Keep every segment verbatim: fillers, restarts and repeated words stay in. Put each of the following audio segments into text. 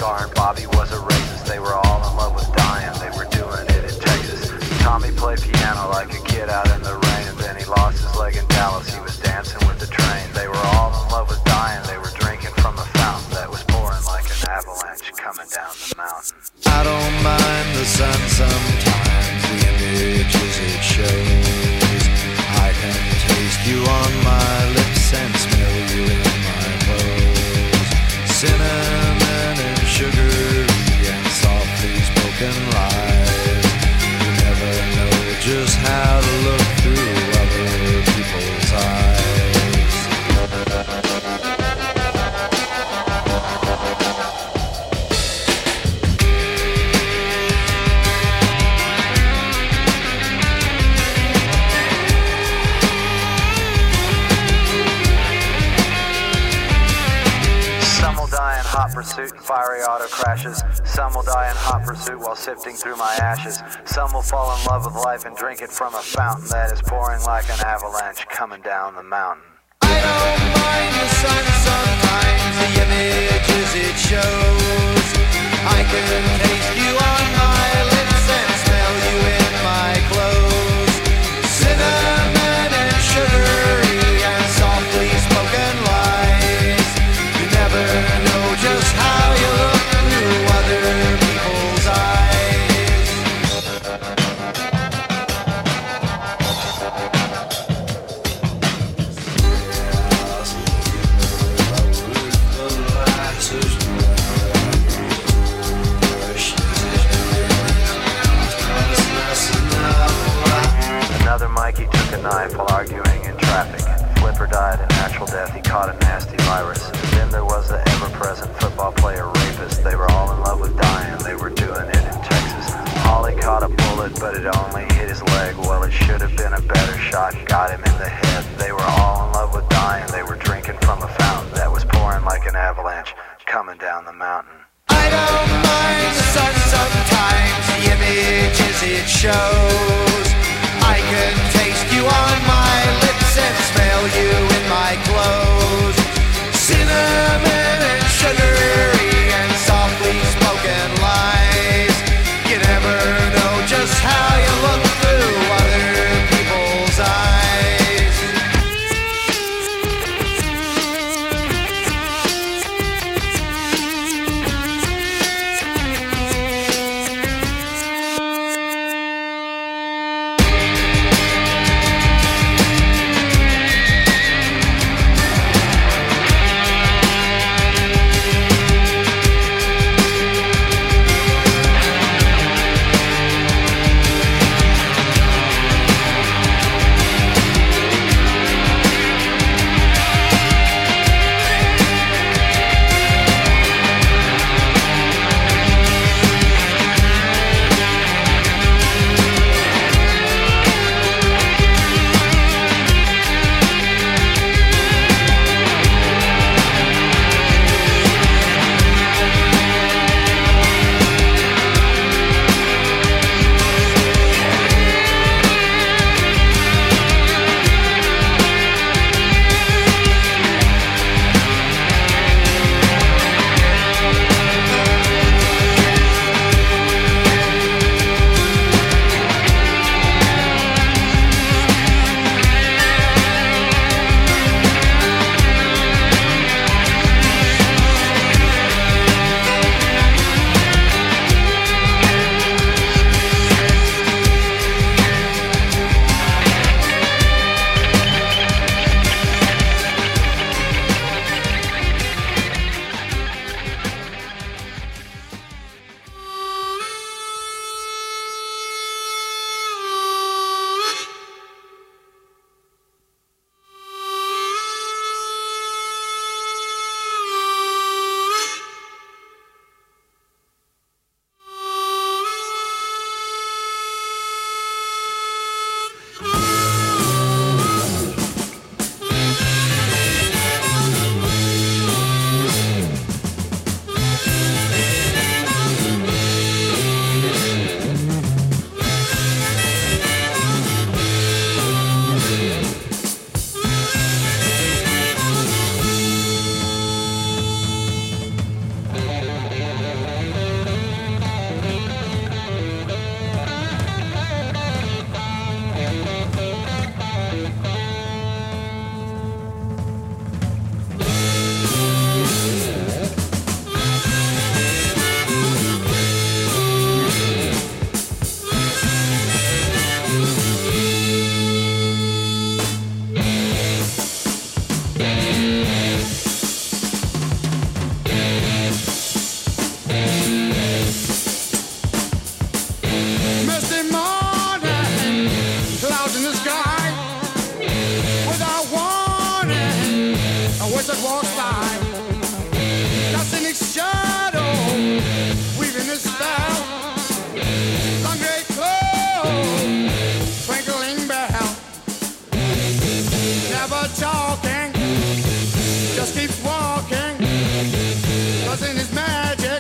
car and Bobby was a racist. They were all in love with dying, they were doing it in Texas. Tommy played piano like a kid out in the rain, and then he lost his leg in Dallas, he was dancing with the train. They were all in love with dying, they were drinking from a fountain that was pouring like an avalanche coming down the mountain. I don't mind the sun sometimes, the images it shows. I can taste you on my lips and smell you in my clothes. Cinnamon and sugar and softly spoken lies. You never know just how to look through other people's eyes. Hot pursuit and fiery auto crashes. Some will die in hot pursuit while sifting through my ashes. Some will fall in love with life and drink it from a fountain that is pouring like an avalanche coming down the mountain. I don't mind the sun sometimes, the images it shows. I can taste you on my lips and smell you in my clothes. Cinnamon and sugary and softly spoken lies. You never know just how you look through other people's eyes. Another Mikey took a knife while arguing in traffic. Flipper died a natural death, he caught a nasty virus. Then there was the ever-present football player rapist. They were all in love with dying, they were doing it in Texas. Holly caught a bullet, but it only hit his leg. Well, it should have been a better shot, got him in the head. They were all in love with dying, they were drinking from a fountain that was pouring like an avalanche coming down the mountain. I don't mind the sun sometimes, the images it shows. I can taste you on my lips and smell you in my clothes. Cinnamon and sugary and softly spoken lies. You never know just how you look through other people's eyes. doesn't his magic.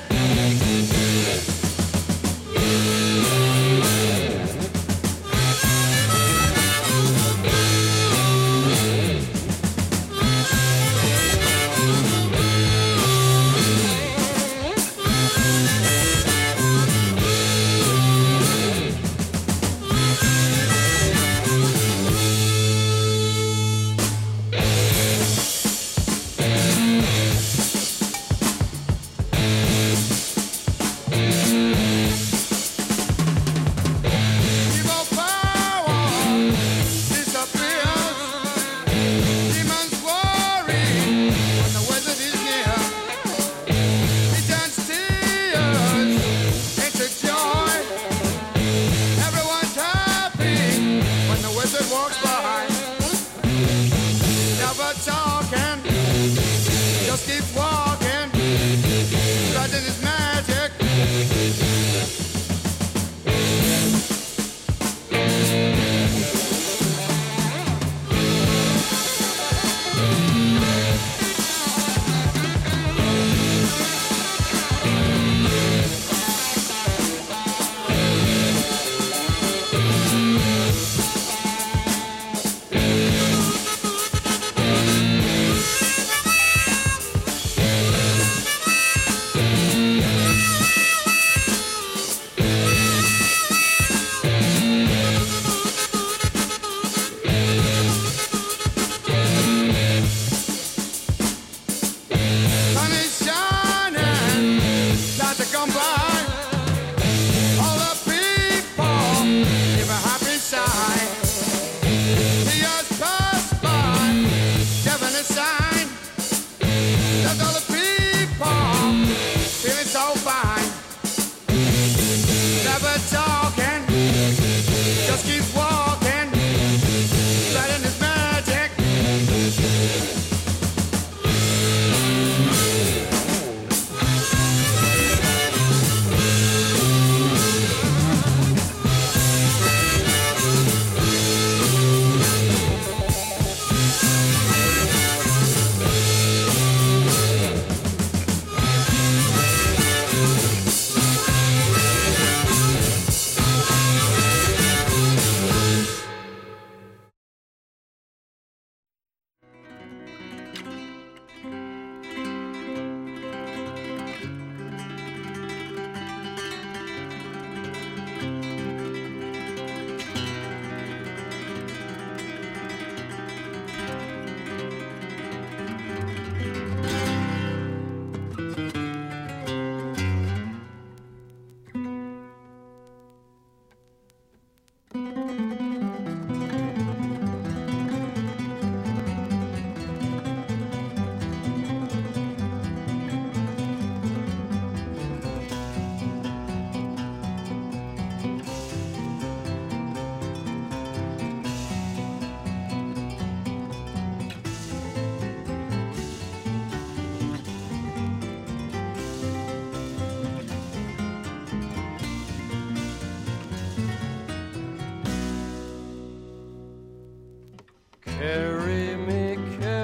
Carry me,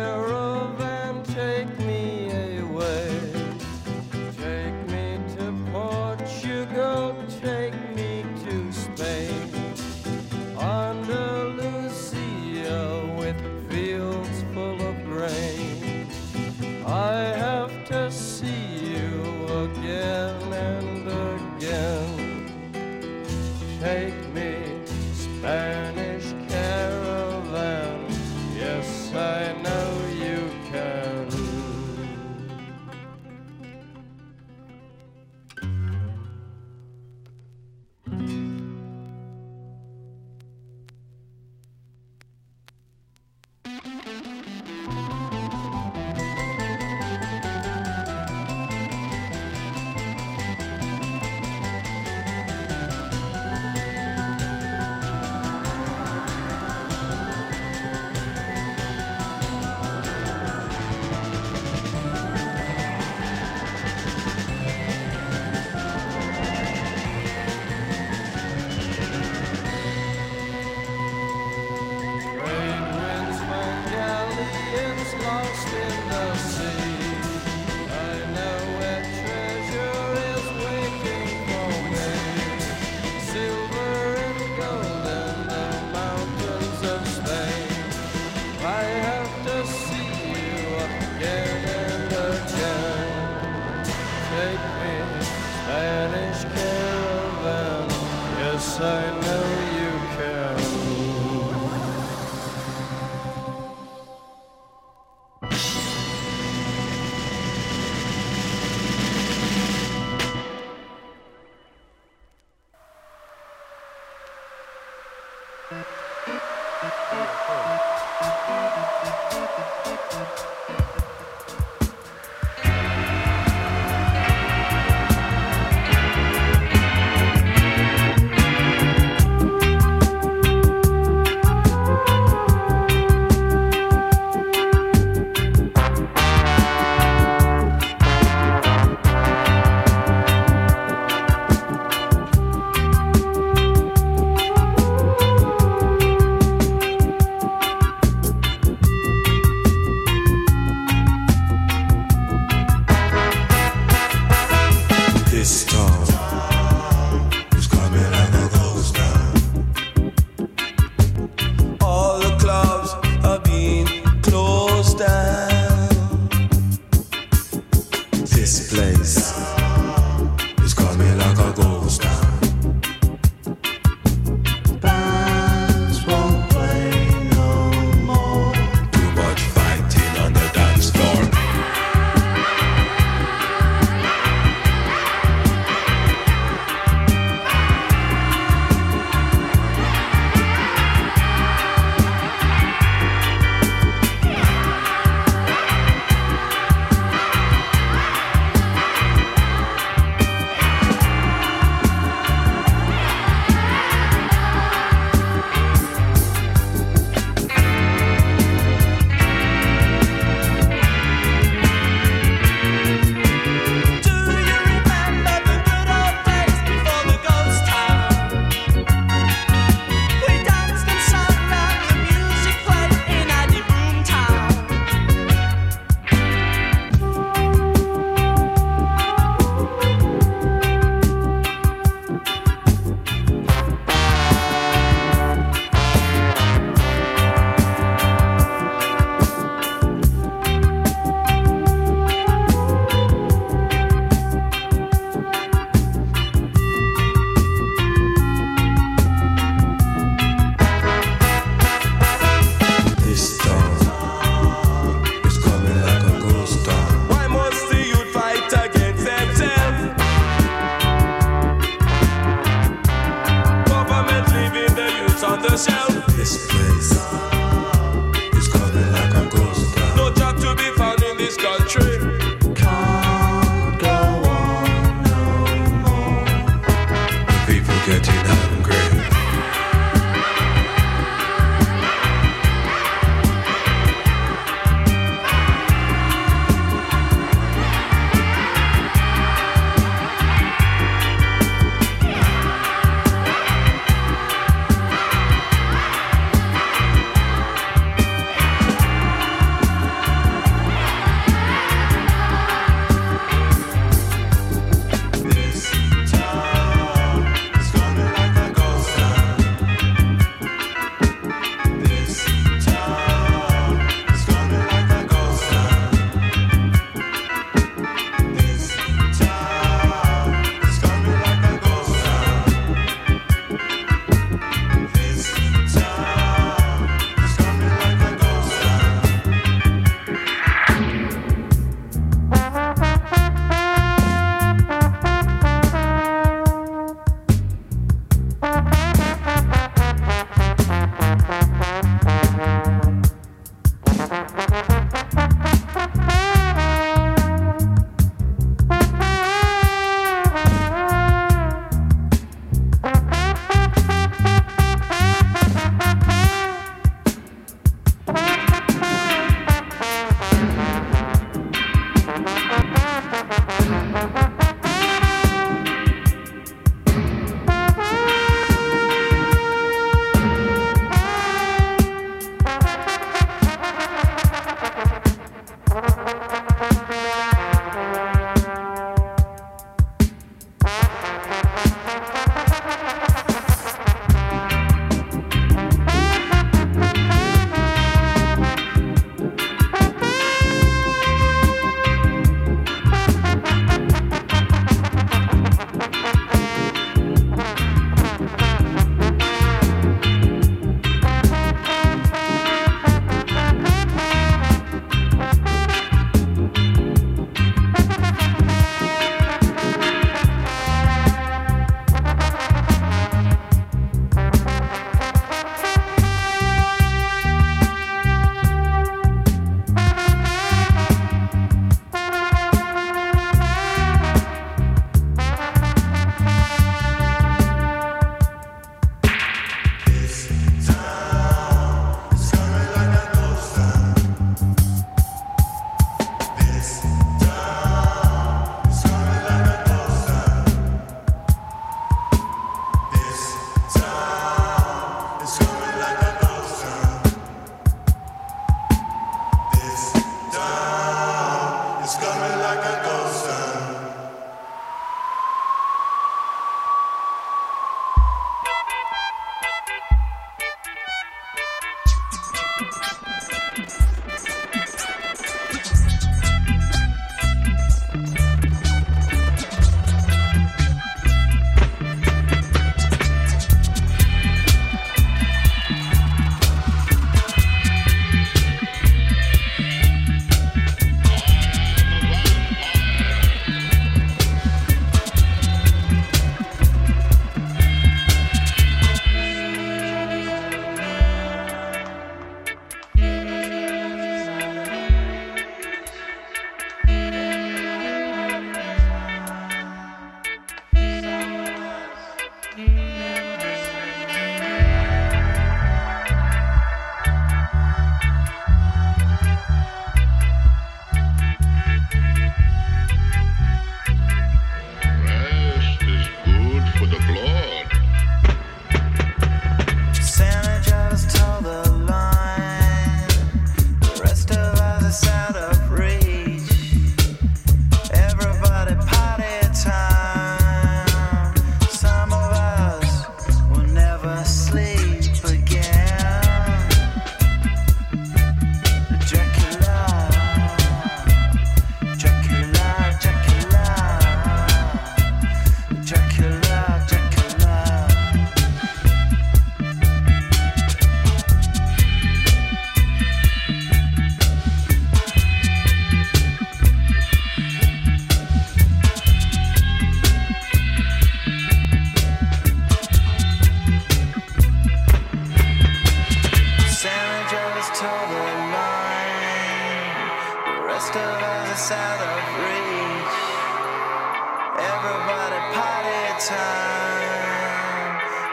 caravan, take me away. Take me to Portugal, take me to Spain. Andalusia with fields full of grain. I have to see you again and again. Take me, Spanish caravan, yeah. take me, Spanish caravan. Yes, I know you can.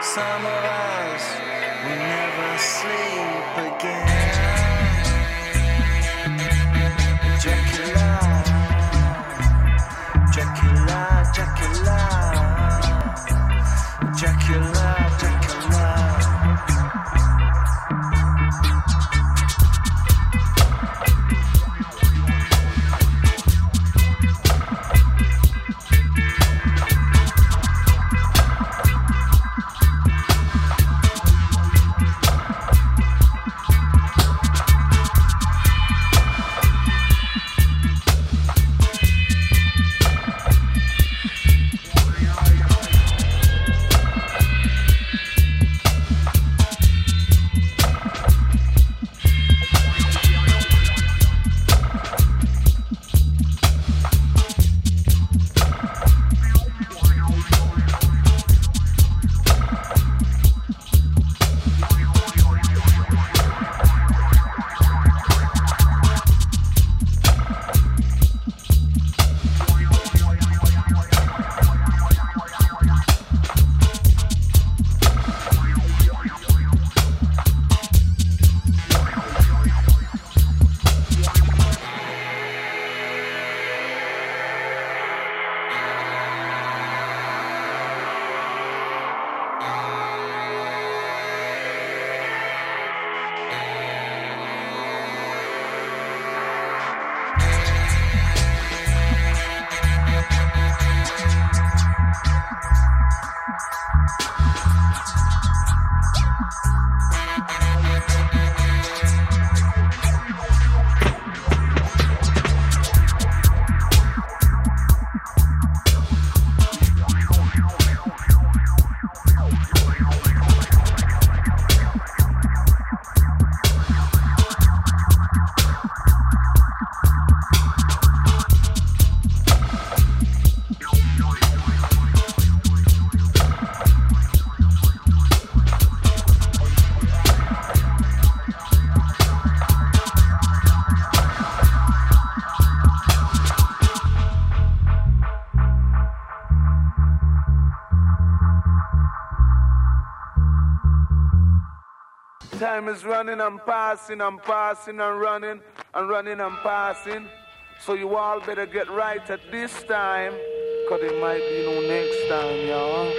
some of us will never sleep again. Dracula, Dracula, Dracula, Dracula, Dracula. Time is running and passing and passing and running and running and passing. So you all better get right at this time, cause it might be no next time, y'all.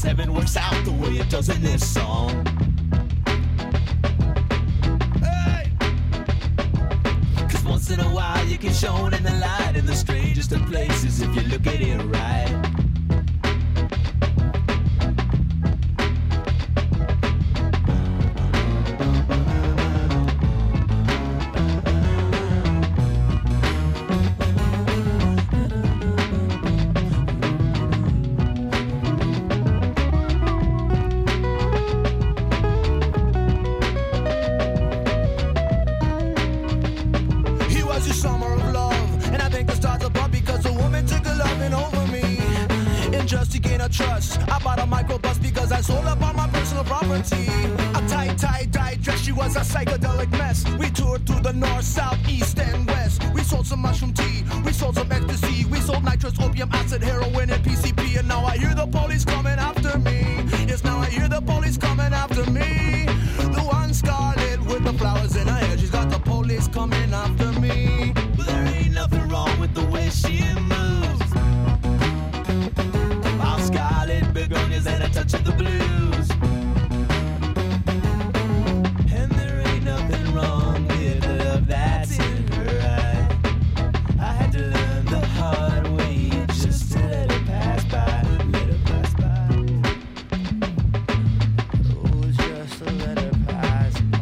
seven works out the way it does in this song. Hey! Cause once in a while you get shown in the light in the strangest of places if you look at it right. Trust. I bought a microbus because I sold up on my personal property. A tight, tight, dye dress, she was a psychedelic mess. We toured through the north, south, east, and west. We sold some mushroom tea, we sold some ecstasy, we sold nitrous, opium, acid, heroin, and P C P. And now I hear the police coming after me. Yes, now I hear the police coming after me. The one scarlet with the flowers in her hair, she's got the police coming after me. But there ain't nothing wrong with the way she moves. Begonias and a touch of the blues. And there ain't nothing wrong with the love that's in her eye. I had to learn the hard way just to let it pass by. Let it pass by. Oh, just to let it pass by.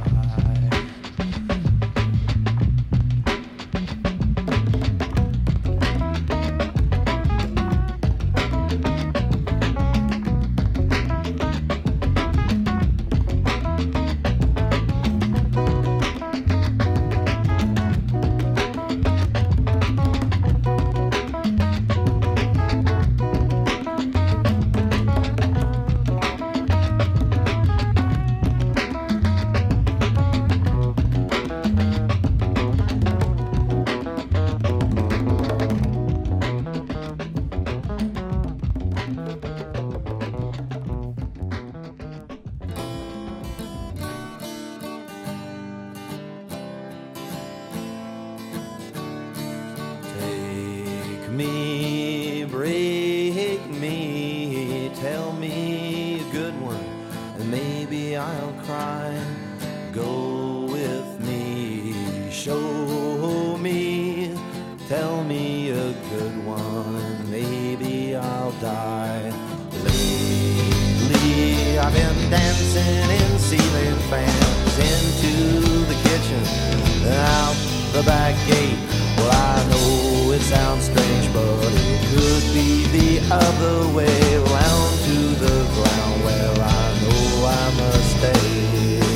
me, break me, tell me a good one, and maybe I'll cry. Go with me, show me, tell me a good one, and maybe I'll die. Lately I've been dancing in ceiling fans, into the kitchen, out the back gate. Well, I know it sounds strange, but it could be the other way round to the ground where I know I must stay.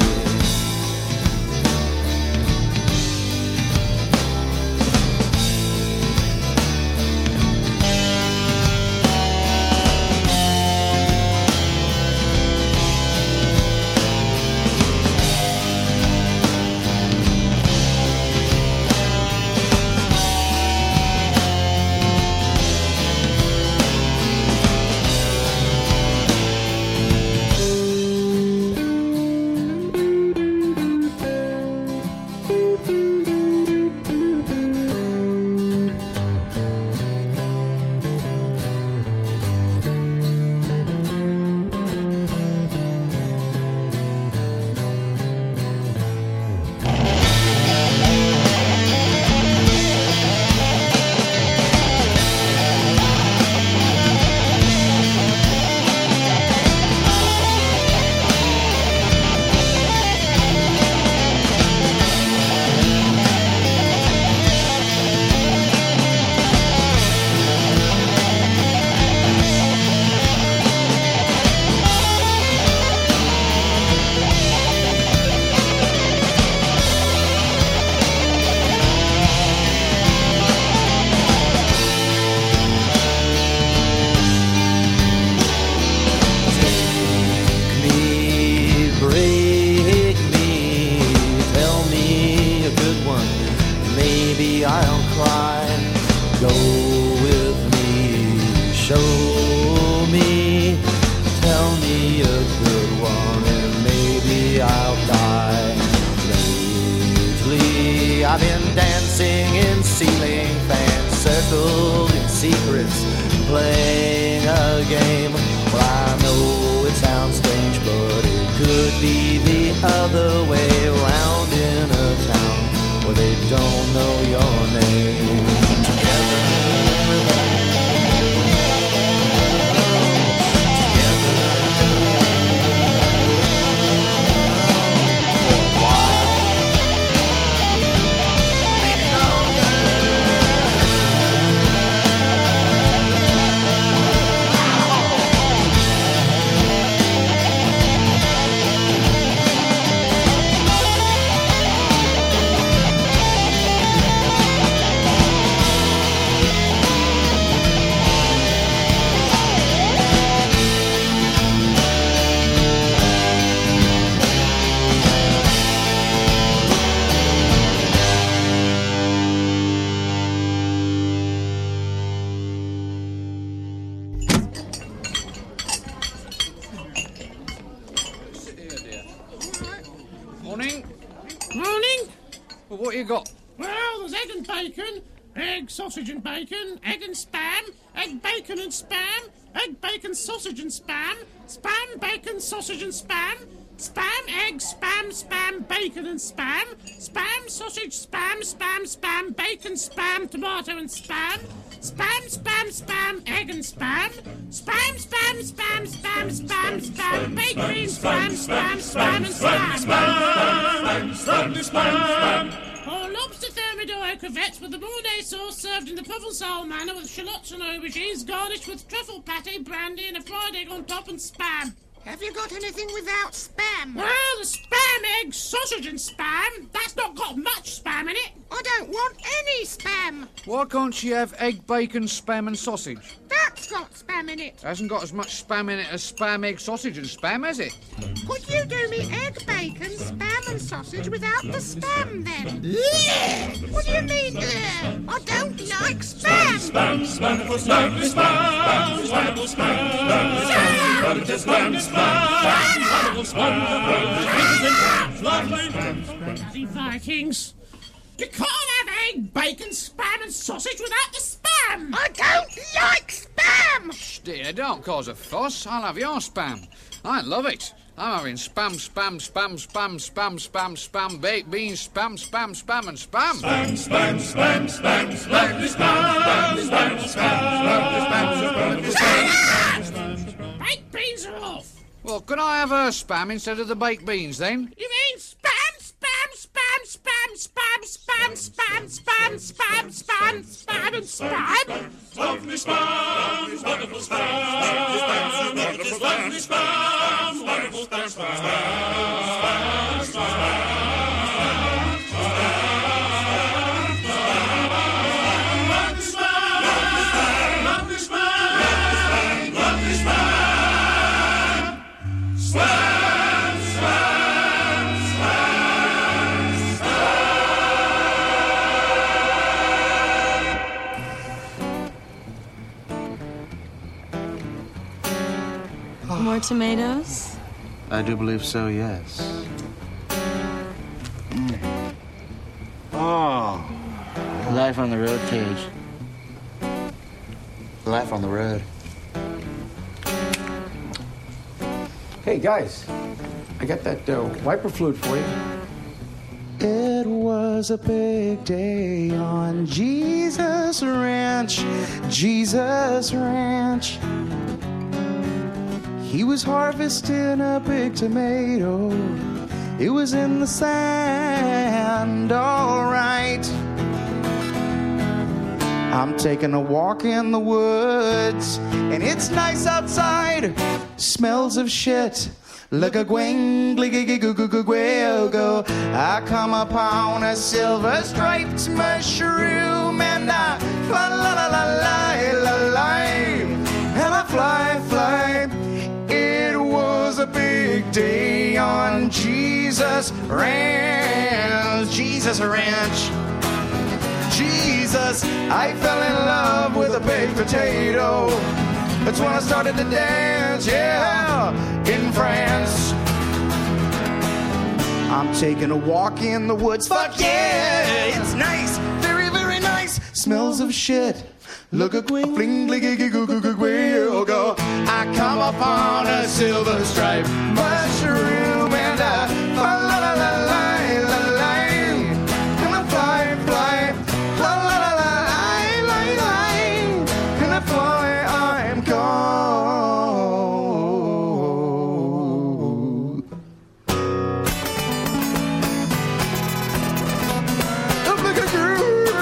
I've been dancing in ceiling fans, circled in secrets, playing a game. Well, I know other way around in a town where they don't know your name. Morning. Morning. Well, what you got? Well, there's egg and bacon, egg, sausage and bacon, egg and spam, egg, bacon and spam, egg, bacon, sausage and spam, spam, bacon, sausage and spam, spam, egg, spam, spam, bacon and spam, spam, sausage, spam, spam, spam, bacon, spam, tomato and spam, spam, spam, spam, egg and spam, spam, spam, spam, spam, spam, spam, baked beans, spam, spam, spam, and spam. Spam, spam, spam, spam. Or lobster thermidor crevettes with the Bourdain sauce served in the Provençal manner with shallots and aubergines garnished with truffle pâté, brandy and a fried egg on top and spam. Have you got anything without spam? Well, the spam, egg, sausage and spam. That's not got much spam in it. I don't want any spam. Why can't she have egg, bacon, spam and sausage? That's got spam in it. Hasn't got as much spam in it as spam, egg, sausage and spam, has it? Could you do me egg, bacon, spam and sausage without the spam then? What do you mean, ugh? I don't like spam. Spam, spam, spam, spam, spam, spam, spam, spam, spam, Bloody Vikings. You can't have egg, bacon, spam and sausage without the spam. I don't like spam. Shh, dear, don't cause a fuss. I'll have your spam. I love it. I'm having spam, spam, spam, spam, spam, spam, spam, baked beans, spam, spam, spam, and spam. Spam, spam, spam, spam, spam, spam, spam, spam, spam, spam. Baked beans are off. Well, can I have her spam instead of the baked beans, then? You mean spam, spam, spam, spam, spam, spam, spam, spam, spam, spam, spam, and spam? Lovely spam, wonderful spam, wonderful lovely spam, wonderful spam, spam, spam, spam. More tomatoes? I do believe so, yes. Mm. Oh. Life on the road, Tage. Life on the road. Hey, guys. I got that uh, wiper fluid for you. It was a big day on Jesus Ranch, Jesus Ranch. He was harvesting a big tomato. It was in the sand, all right. I'm taking a walk in the woods, and it's nice outside. Smells of shit. Look a gwing, gliggy goo goo goo go. I come upon a silver striped mushroom, and I fly la la la la la la, and I fly fly. It was a big day on Jesus Ranch, Jesus Ranch. Jesus, I fell in love with a baked potato. That's when I started to dance, yeah, in France. I'm taking a walk in the woods, fuck yeah, it's nice, very, very nice. Smells of shit. Look a quick fling, gliggy goo goo goo go. I come upon a silver stripe mushroom, and I la la la la la la. Can I fly, fly? La la la la la la. Can I fly? I'm cold. Look at you.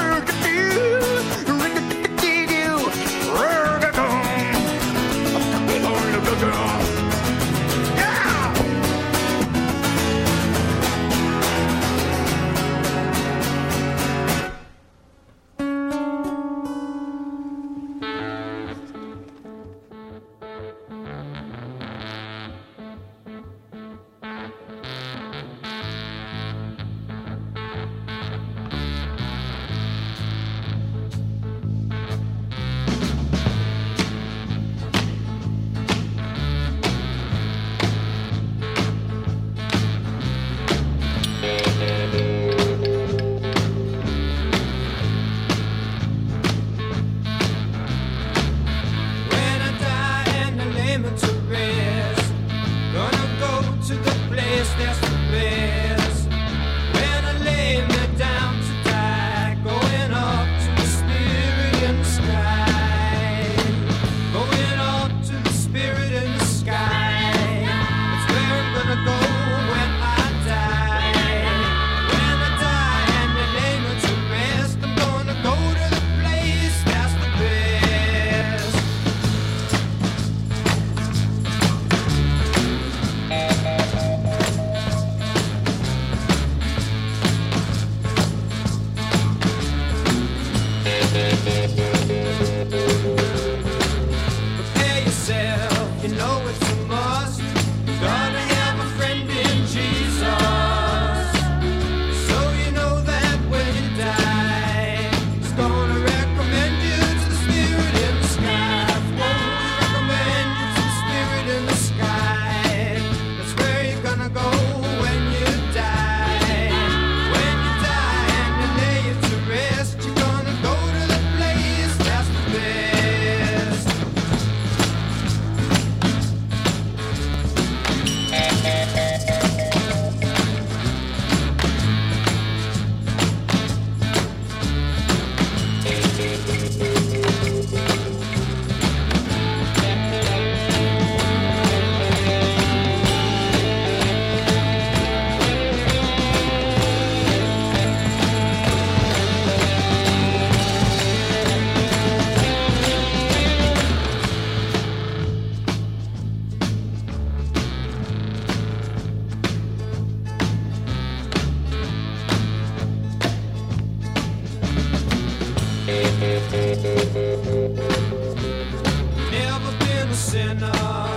Never been a sinner,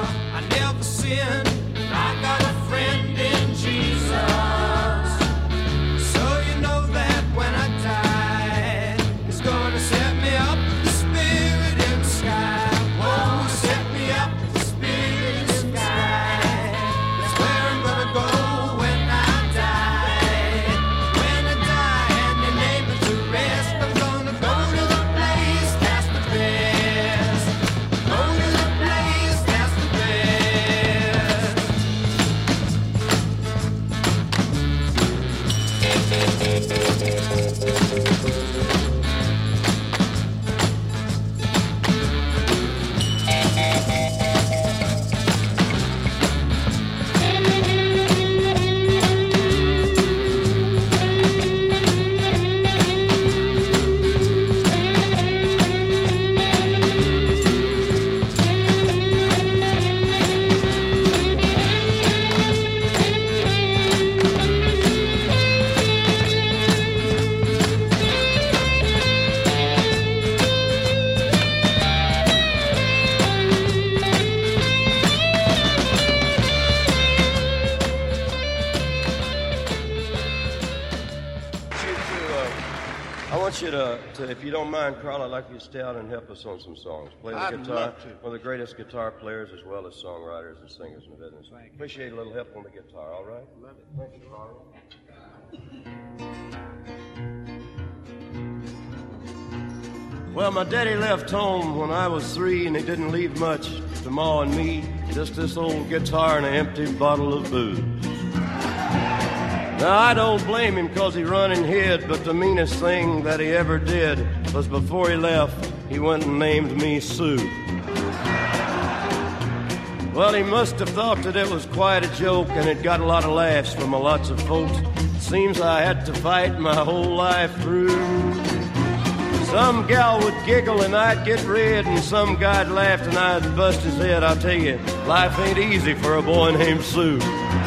I never sinned. I got a friend in Jesus. So you know that when I die, He's gonna set me up, the Spirit in the sky. Whoa, set me up, the Spirit in the sky. That's where I'm gonna go when I die. When I die and they lay me to rest, I'm gonna go to the place that's the best. Go to the place that's the best. I want you to, to, if you don't mind, Carl, I'd like you to stay out and help us on some songs. Play the I'd guitar. love to. One of the greatest guitar players as well as songwriters and singers in the business. Appreciate a little help on the guitar, all right? Love it. Thank you, Carl. Well, my daddy left home when I was three, and he didn't leave much to Ma and me, just this old guitar and an empty bottle of booze. Now, I don't blame him because he run and hid, but the meanest thing that he ever did was before he left, he went and named me Sue. Well, he must have thought that it was quite a joke, and it got a lot of laughs from a lots of folks. Seems I had to fight my whole life through. Some gal would giggle and I'd get red, and some guy'd laugh and I'd bust his head. I'll tell you, life ain't easy for a boy named Sue.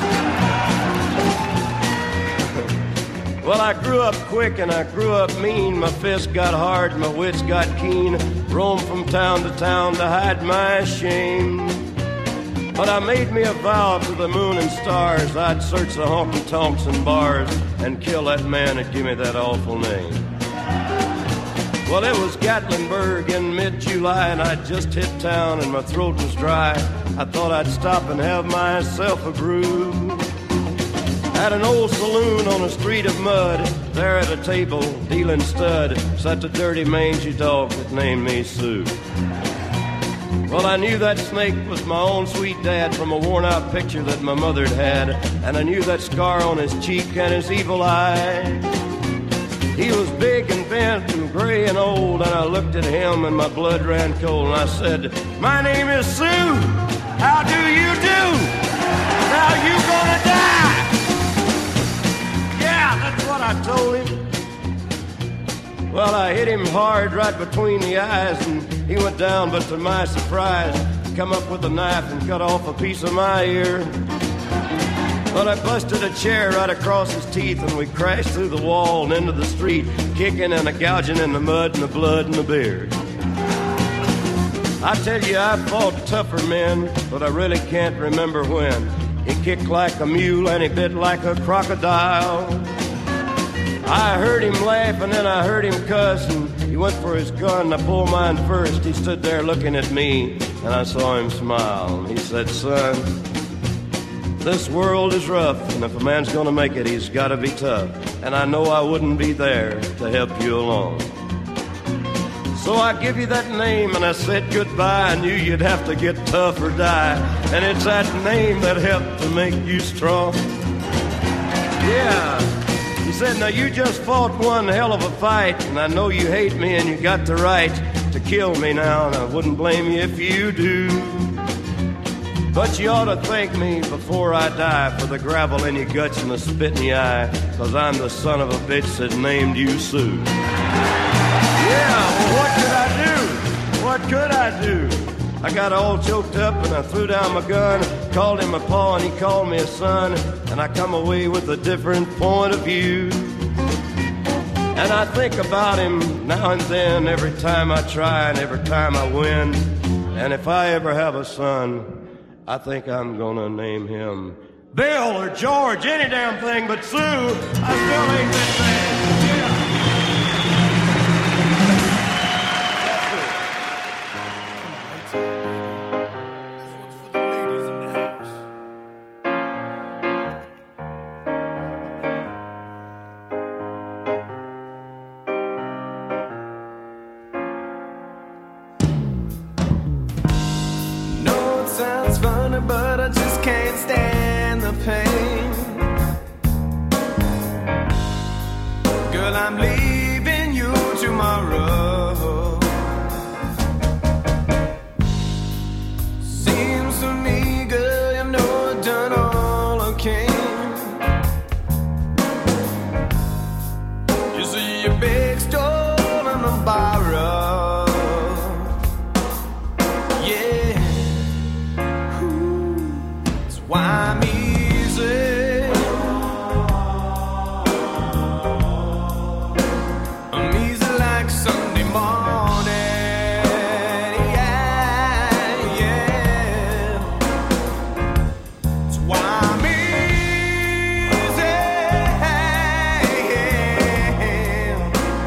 Well, I grew up quick and I grew up mean. My fists got hard, my wits got keen. Roamed from town to town to hide my shame. But I made me a vow to the moon and stars, I'd search the honky-tonks and bars and kill that man that gave me that awful name. Well, it was Gatlinburg in mid-July, and I'd just hit town and my throat was dry. I thought I'd stop and have myself a brew. At an old saloon on a street of mud, there at a table, dealing stud, sat the dirty mangy dog that named me Sue. Well, I knew that snake was my own sweet dad from a worn-out picture that my mother'd had, and I knew that scar on his cheek and his evil eye. He was big and bent and gray and old, and I looked at him and my blood ran cold, and I said, "My name is Sue. How do you do? Now you gonna die?" Yeah, that's what I told him. Well, I hit him hard right between the eyes, and he went down, but to my surprise, come up with a knife and cut off a piece of my ear. But I busted a chair right across his teeth, and we crashed through the wall and into the street, kicking and a gouging in the mud and the blood and the beard. I tell you, I fought tougher men, but I really can't remember when. He kicked like a mule and he bit like a crocodile. I heard him laugh and then I heard him cuss, and he went for his gun. I pulled mine first. He stood there looking at me, and I saw him smile. He said, "Son, this world is rough, and if a man's gonna make it, he's gotta be tough. And I know I wouldn't be there to help you along. So I give you that name, and I said goodbye. I knew you'd have to get tough or die, and it's that name that helped to make you strong." Yeah. He said, "Now you just fought one hell of a fight, and I know you hate me and you got the right to kill me now, and I wouldn't blame you if you do. But you ought to thank me before I die for the gravel in your guts and the spit in your eye, 'cause I'm the son of a bitch that named you Sue." Yeah, well, what could I do? What could I do? I got all choked up and I threw down my gun, called him a pa and he called me a son, and I come away with a different point of view. And I think about him now and then, every time I try and every time I win. And if I ever have a son, I think I'm gonna name him Bill or George, any damn thing but Sue. I still ain't that bad. But I just can't stand the pain. Girl, I'm leaving you tomorrow. Seems to me, girl, you know I've done all I can. You see your big stole and a borrow. Yeah. Why I'm easy, I'm easy like Sunday morning, yeah, yeah. That's why I'm easy,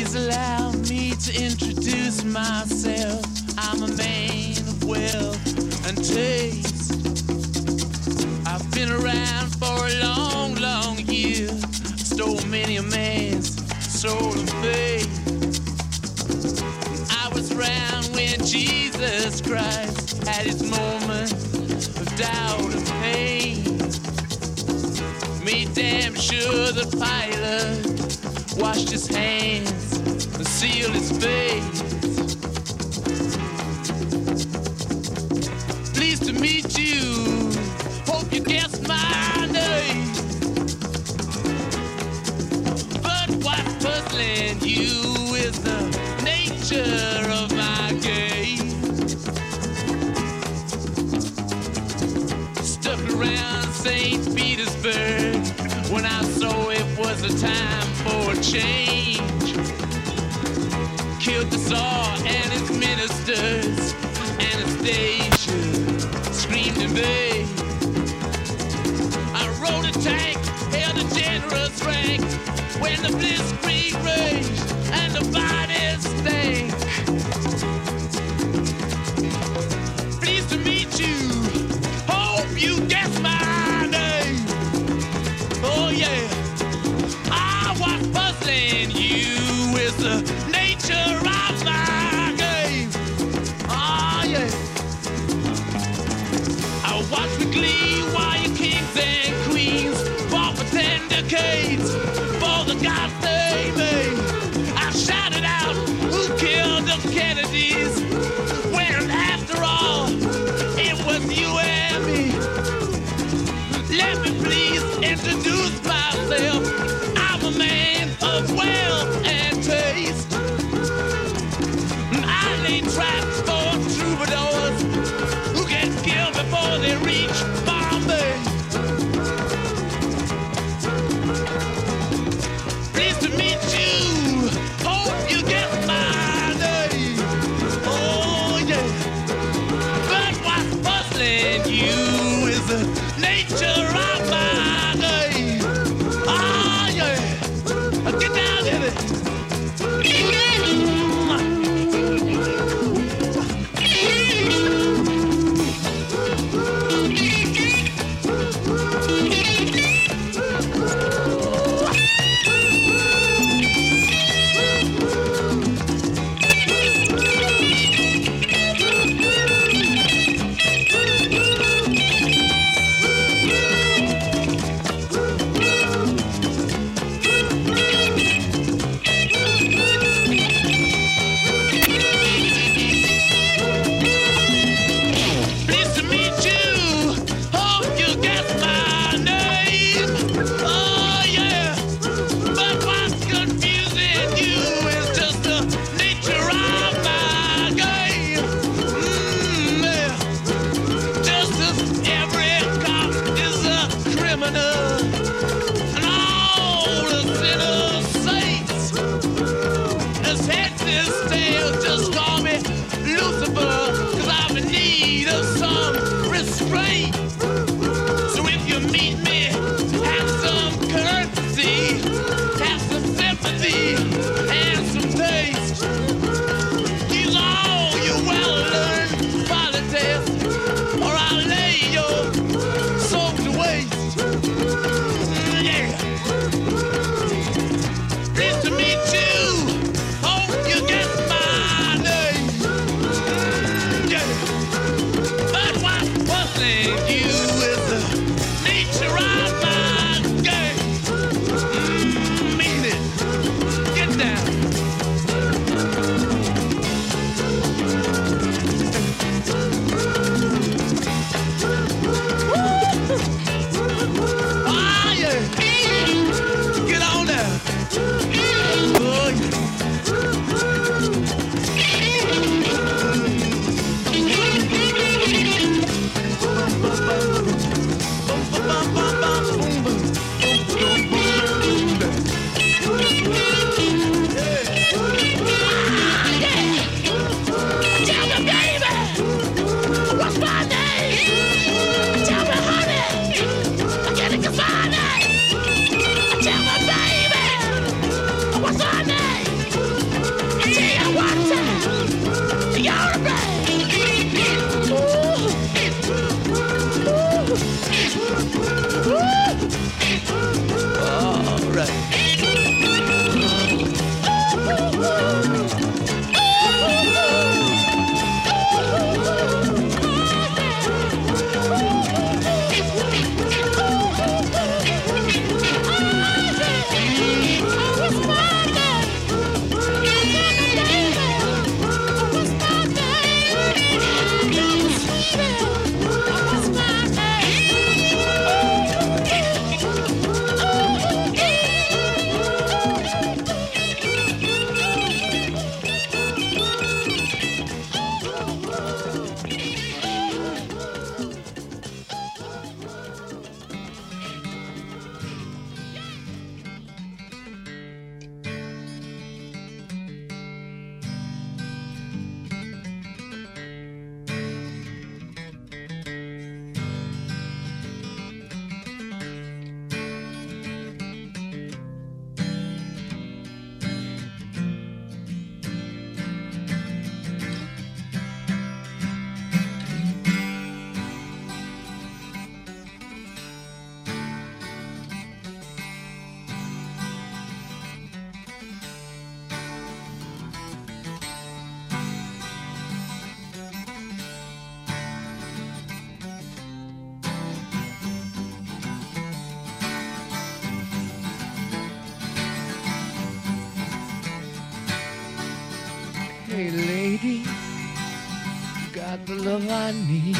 Please allow me to introduce myself. I'm a man of wealth and taste. I've been around for a long, long year. Stole many a man's soul of faith. I was around when Jesus Christ had his moment of doubt and pain. Made damn sure the Pilate washed his hands and sealed his face. Pleased to meet you. Hope you guessed my name. But what's puzzling you is the nature of my game. Stuck around Saint Petersburg when I saw it was a time for a change. Killed the Tsar and his ministers. Anastasia screamed in vain. I rode a tank, held a generous rank when the blitzkrieg raged and the bodies stank. Pleased to meet you. Hope you guess my name. Oh yeah. I was puzzling you with the nature of my game. Oh yeah. I watch with glee while your kings and queens fought for ten decades for the gods they made. I shouted out, who killed the Kennedys? When after all, it was you and me. Let me please introduce myself. I'm a man of wealth and taste. I lay traps for troubadours who get killed before they reach Bombay. Pleased to meet you. Hope you get my name. Oh yeah. But what's puzzling you is the nature of my name. Oh yeah. Get down in it. Pleased to meet you. Hope you guess my name. Oh yeah. But what's confusing you is just the nature of my game. Mm, yeah. Just as every cop is a criminal, and all the sinners saints. As heads is tails, just call me Lucifer, 'cause I'm in need of some restraint. So if you meet me, have some courtesy, have some sympathy, and some taste. Use all your well-learned politics, or I'll lay your soul to waste. Mm, yeah. Pleased to meet you. Hope you get my name. Hey lady, got the love I need.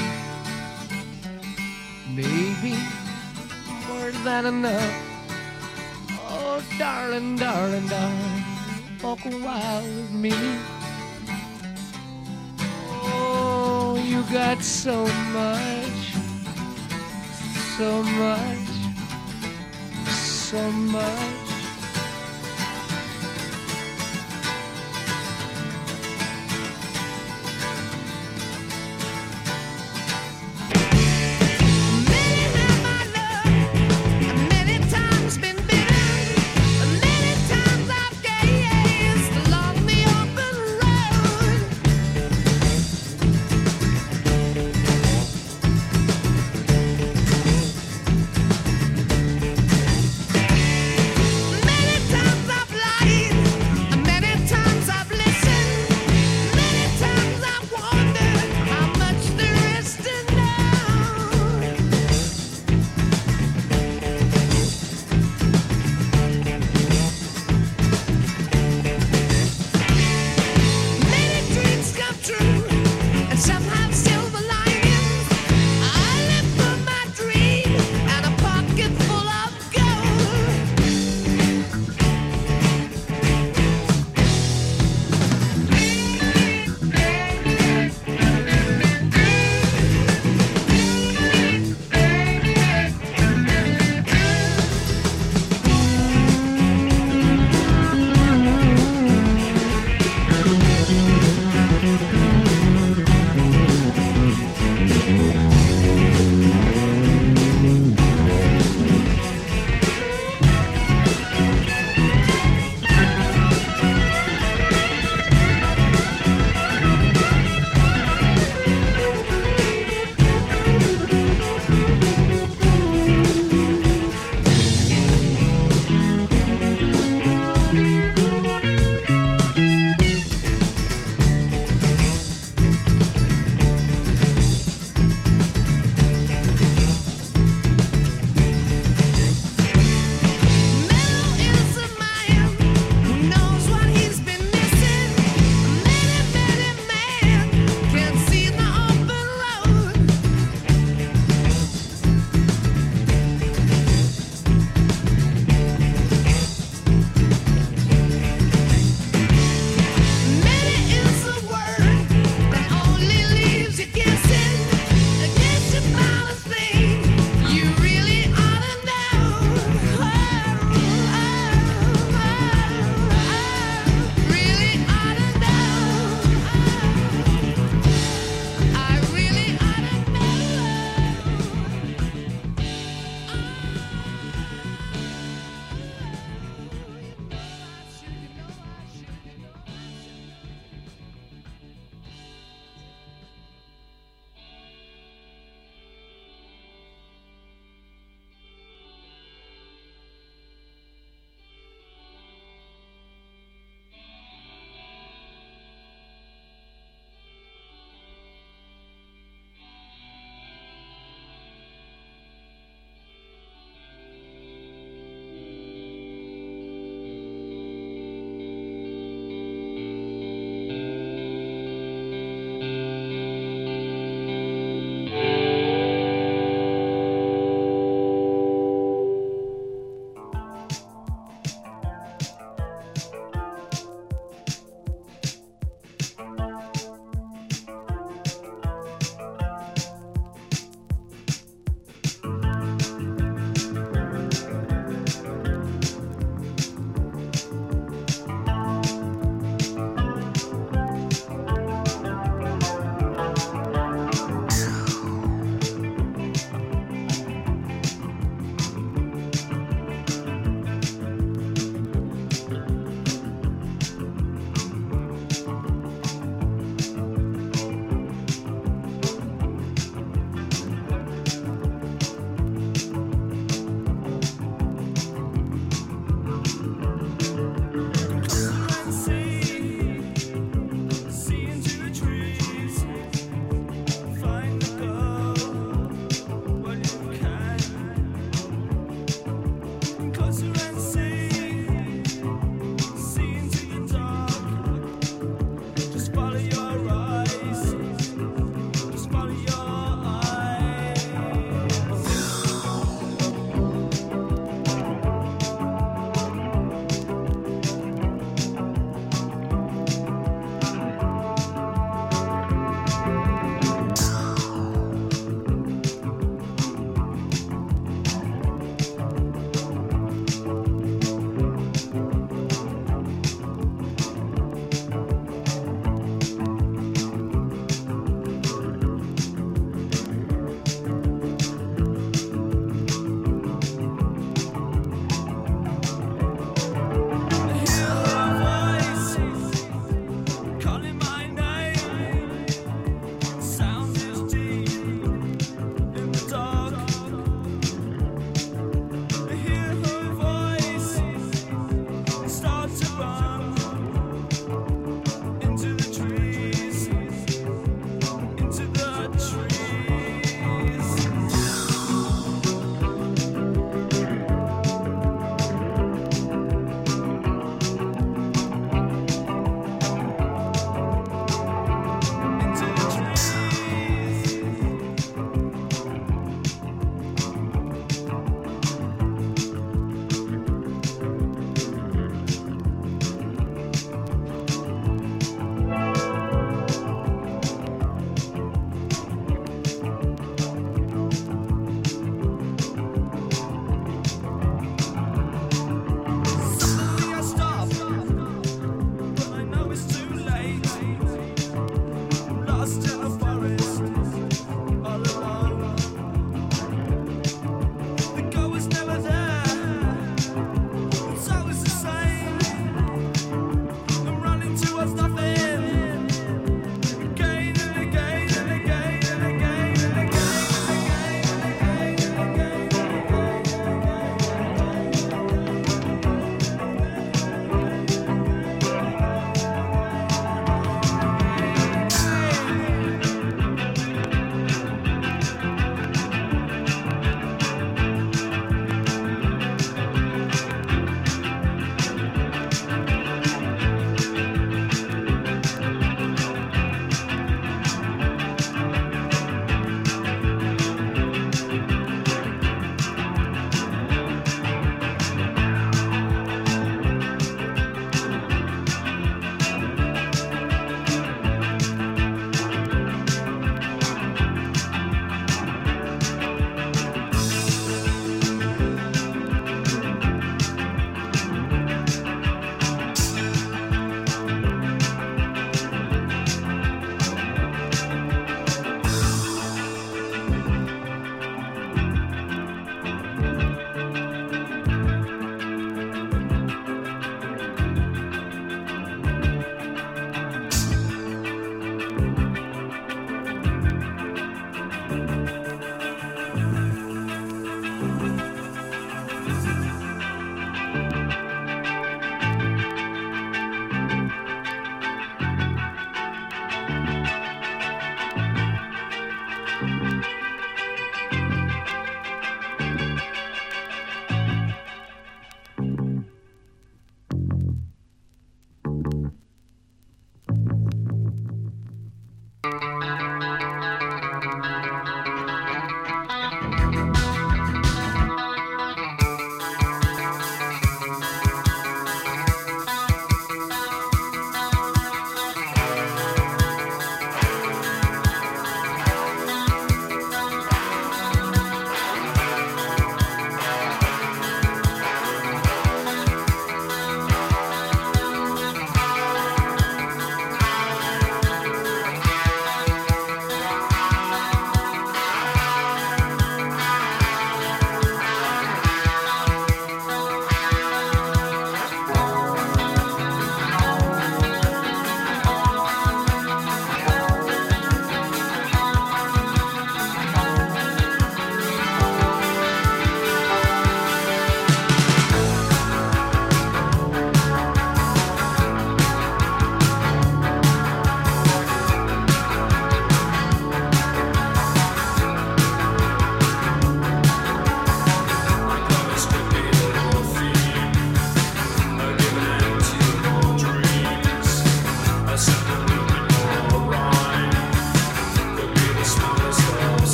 Baby, more than enough. Oh, darling, darling, darling, walk a while with me. Oh, you got so much, so much, so much.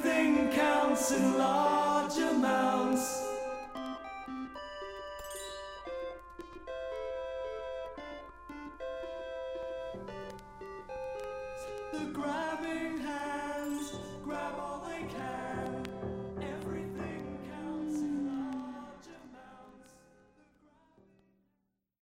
everything counts in large amounts. The grabbing